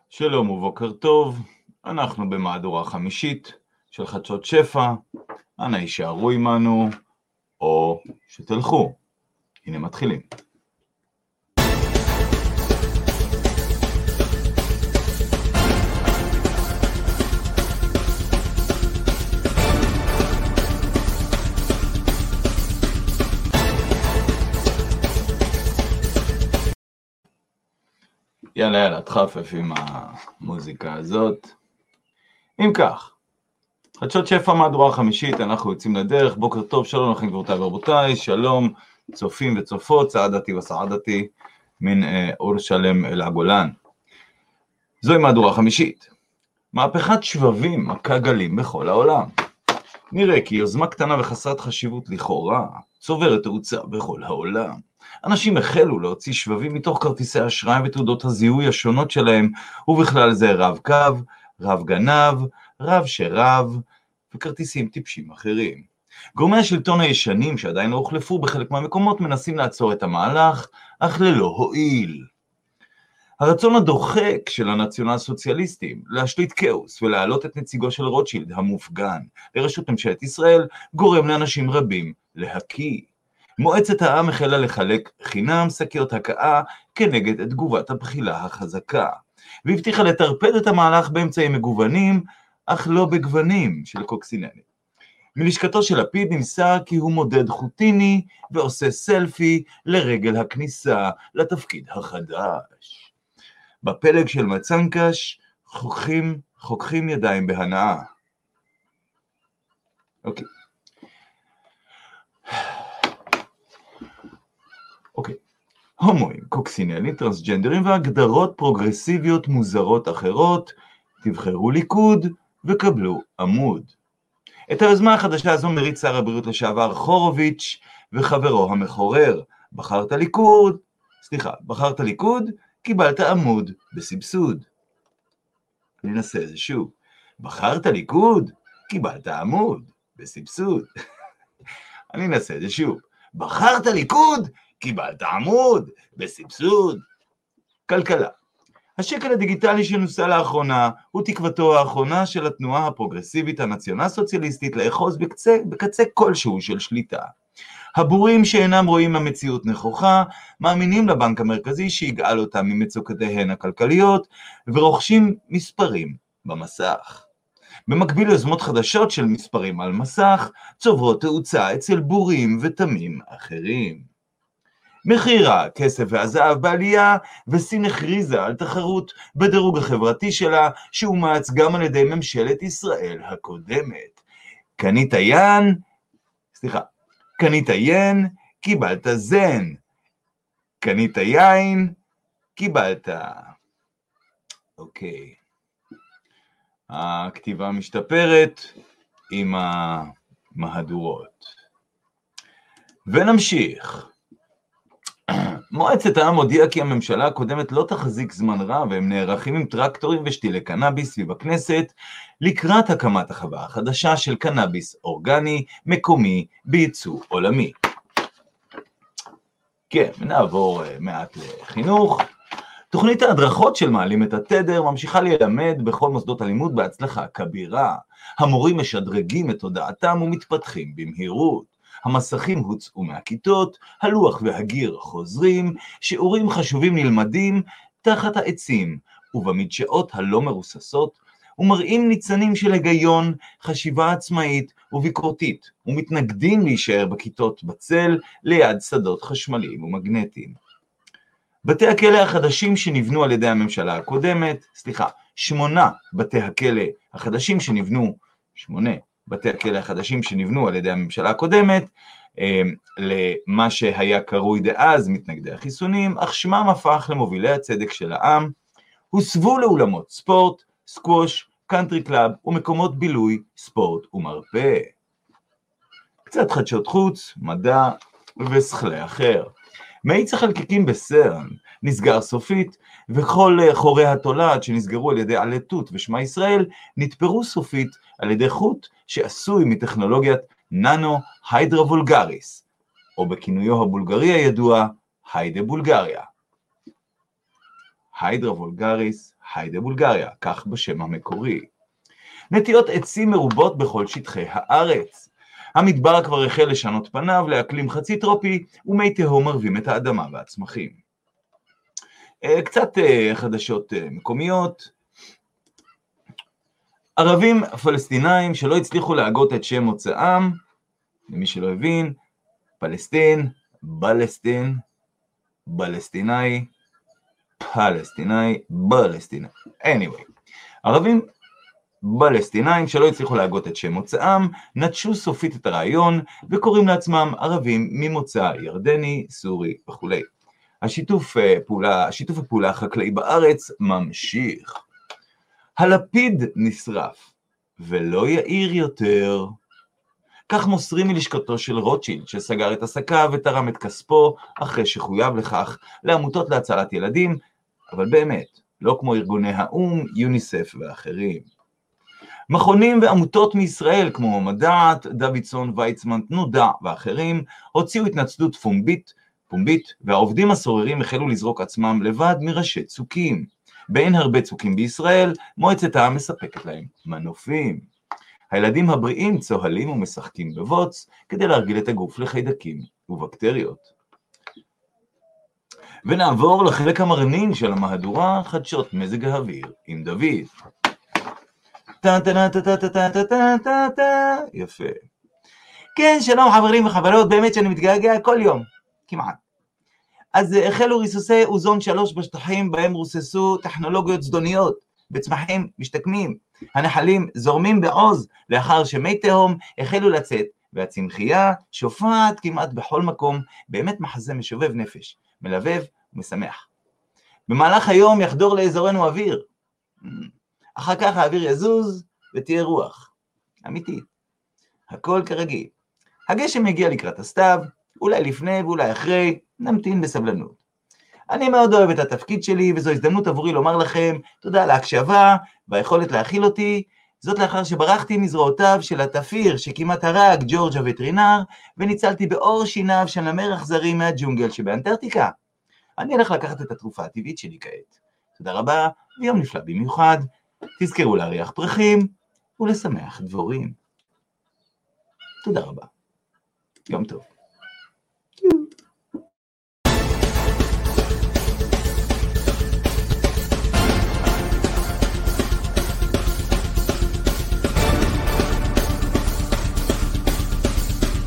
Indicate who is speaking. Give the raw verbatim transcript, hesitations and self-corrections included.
Speaker 1: שלום ובוקר טוב, אנחנו במהדורה חמישית של חדשות שפע, אנא יישארו עמנו או שתלכו. הנה מתחילים. יאללה יאללה, תחפף עם המוזיקה הזאת. אם כך, חדשות שפע מהדורה חמישית, אנחנו יוצאים לדרך. בוקר טוב, שלום לכם גבירותיי ורבותיי, שלום צופים וצופות, סעדתי וסעדתי מן אה, אור שלם אל הגולן. זוהי מהדורה חמישית. מהפכת שבבים מכה גלים בכל העולם. נראה כי יוזמה קטנה וחסרת חשיבות לכאורה צוברת תאוצה בכל העולם. אנשים החלו להוציא שבבים מתוך כרטיסי אשראי ותעודות הזיהוי השונות שלהם, ובכלל זה רב קו, רב גנב, רב שרב וכרטיסים טיפשים אחרים. גורמי השלטון הישנים שעדיין לא הוחלפו בחלק מהמקומות מנסים לעצור את המהלך, אך ללא הועיל. הרצון הדוחק של הנציונל סוציאליסטים להשליט כאוס ולהעלות את נציגו של רוטשילד המופגן לראשות ממשלת ישראל גורם לאנשים רבים להקיא. מועצת העם החלה לחלק חינם שקיות הקאה כנגד את תגובת הבחילה החזקה, והבטיחה לטרפד את המהלך באמצעים מגוונים, אך לא בגוונים של קוקסינלים. מלשכתו של לפיד נמסר כי הוא מודד חוטיני ועושה סלפי לרגל הכניסה לתפקיד החדש. בפלג של מצנקש חוקחים, חוקחים ידיים בהנאה. אוקיי. אוקיי. הומואים, קוקסינלים, טרנסג'נדרים והגדרות פרוגרסיביות מוזרות אחרות, תבחרו ליכוד וקבלו עמוד. את היוזמה החדשה הזו מריץ שר הבריאות לשעבר חורוביץ' וחברו המחורר. בחרת ליכוד, סליחה, בחרת ליכוד, קיבלת עמוד בסבסוד. אני אנסה את זה שוב. בחרת ליכוד, קיבלת עמוד בסבסוד. אני אנסה את זה שוב. בחרת ליכוד, קיבלת עמוד בסבסוד. כלכלה. השקל הדיגיטלי שנוסה לאחרונה הוא תקוותו האחרונה של התנועה הפרוגרסיבית הנציונל סוציאליסטית לאחוז בקצה, בקצה כלשהו של שליטה. הבורים שאינם רואים המציאות נכוחה, מאמינים לבנק המרכזי שיגאל אותם ממצוקותיהן הכלכליות, ורוכשים מספרים במסך. במקביל ליוזמות חדשות של מספרים על מסך, צוברות תאוצה אצל בורים ותמים אחרים. מחירה, כסף והזהב בעלייה, וסין הכריזה על תחרות בדירוג החברתי שלה, שאומץ גם על ידי ממשלת ישראל הקודמת. קנית יין, סליחה, קנית יין, קיבלת זן. קנית יין, קיבלת. אוקיי. הכתיבה משתפרת עם המהדורות. ונמשיך. מועצת העם הודיעה כי הממשלה הקודמת לא תחזיק זמן רב, והם נערכים עם טרקטורים ושתילי קנאביס סביב הכנסת, לקראת הקמת החווה החדשה של קנאביס אורגני מקומי בייצוא עולמי. כן, נעבור מעט לחינוך. תוכנית ההדרכות של מעלים את התדר ממשיכה ללמד בכל מוסדות הלימוד בהצלחה כבירה. המורים משדרגים את תודעתם ומתפתחים במהירות. המסכים הוצאו מהכיתות, הלוח והגיר חוזרים, שיעורים חשובים נלמדים תחת העצים ובמדשאות הלא מרוססות, ומראים ניצנים של היגיון, חשיבה עצמאית וביקורתית, ומתנגדים להישאר בכיתות בצל ליד שדות חשמליים ומגנטיים. בתי הכלא החדשים שנבנו על ידי הממשלה הקודמת, סליחה, שמונה בתי הכלא החדשים שנבנו, שמונה בתי הכלא החדשים שנבנו על ידי הממשלה הקודמת, למה שהיה קרוי דאז מתנגדי החיסונים, אך שמם הפך למובילי הצדק של העם, הוסבו לאולמות ספורט, סקווש, קאנטרי קלאב ומקומות בילוי, ספורט ומרפא. קצת חדשות חוץ, מדע ושכלי אחר. מאיץ החלקיקים בסרן נסגר סופית, וכל חורי התולעת שנסגרו על ידי עלי תות ושמה ישראל נתפרו סופית על ידי חוט שעשוי מטכנולוגיית ננו היידרה וולגריס, או בכינויו הבולגרי הידוע היידה בולגריה. היידרה וולגריס, היידה בולגריה, כך בשם המקורי. נטיות עצים מרובות בכל שטחי הארץ. המדבר כבר החל לשנות פניו לאקלים חצי טרופי, ומי תהום מרבים את האדמה והצמחים. קצת חדשות מקומיות. ערבים פלסטינאים שלא הצליחו להגות את שם מוצאם, למי שלא הבין, פלסטין, בלסטין, בלסטינאי, פלסטינאי, בלסטינאי. anyway, ערבים פלסטינאים שלא הצליחו להגות את שם מוצאם, נטשו סופית את הרעיון וקוראים לעצמם ערבים ממוצא ירדני, סורי וכו'. השיתוף פעולה, השיתוף הפעולה החקלאי בארץ ממשיך. הלפיד נשרף ולא יאיר יותר. כך מוסרים מלשכתו של רוטשילד, שסגר את עסקיו ותרם את כספו אחרי שחויב לכך לעמותות להצלת ילדים, אבל באמת, לא כמו ארגוני האום, יוניסף ואחרים. מכונים ועמותות מישראל כמו מדעת, דוידסון, ויצמן, תנודה ואחרים, הוציאו התנצלות פומבית, פומבית, והעובדים הסוררים החלו לזרוק עצמם לבד מראשי צוקים. באין הרבה צוקים בישראל, מועצת העם מספקת להם מנופים. הילדים הבריאים צוהלים ומשחקים בבוץ כדי להרגיל את הגוף לחיידקים ובקטריות. ונעבור לחלק המרנין של המהדורה, חדשות מזג האוויר עם דוד. יפה. כן, שלום חברים וחברות, באמת שאני מתגעגע כל יום, כמעט. אז החלו ריסוסי אוזון שלוש בשטחים בהם רוססו טכנולוגיות זדוניות בצמחים משתקמים. הנחלים זורמים בעוז לאחר שמי תהום החלו לצאת, והצמחייה שופעת כמעט בכל מקום, באמת מחזה משובב נפש, מלבב ומשמח. במהלך היום יחדור לאזורנו אוויר. אחר כך האוויר יזוז ותהיה רוח. אמיתית. הכל כרגיל. הגשם מגיע לקראת הסתיו, אולי לפני ואולי אחרי, נמתין בסבלנות. אני מאוד אוהב את התפקיד שלי, וזו הזדמנות עבורי לומר לכם תודה על ההקשבה והיכולת להכיל אותי, זאת לאחר שברחתי מזרועותיו של התפיר שכמעט הרג ג'ורג' הווטרינר, וניצלתי באור שיניו של נמר אכזרי מהג'ונגל שבאנטארקטיקה. אני הולך לקחת את התרופה הטבעית שלי כעת. תודה רבה, ויום נפלא במיוחד. תזכרו להריח פרחים ולשמח דבורים. תודה רבה. יום טוב.